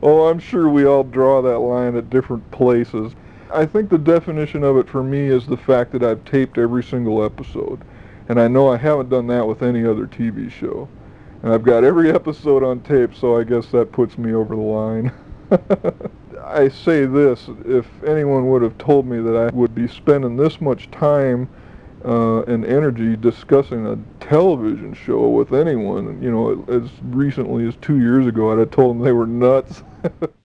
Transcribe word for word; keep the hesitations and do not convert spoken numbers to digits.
Oh, I'm sure we all draw that line at different places. I think the definition of it for me is the fact that I've taped every single episode. And I know I haven't done that with any other T V show. And I've got every episode on tape, so I guess that puts me over the line. I say this, if anyone would have told me that I would be spending this much time uh, and energy discussing a television show with anyone, you know, as recently as two years ago, I'd have told them they were nuts.